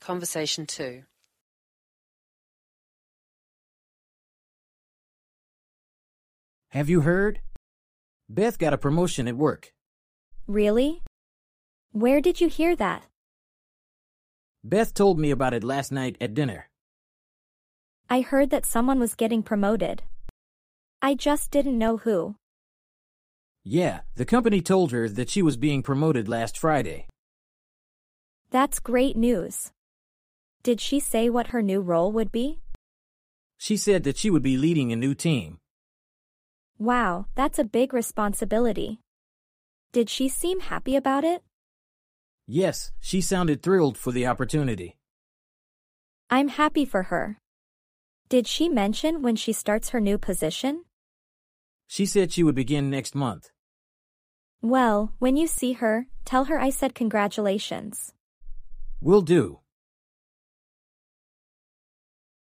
Conversation 2. Have you heard? Beth got a promotion at work. Really? Where did you hear that? Beth told me about it last night at dinner. I heard that someone was getting promoted. I just didn't know who. Yeah, the company told her that she was being promoted last Friday. That's great news. Did she say what her new role would be? She said that she would be leading a new team. Wow, that's a big responsibility. Did she seem happy about it? Yes, she sounded thrilled for the opportunity. I'm happy for her. Did she mention when she starts her new position? She said she would begin next month. Well, when you see her, tell her I said congratulations. Will do.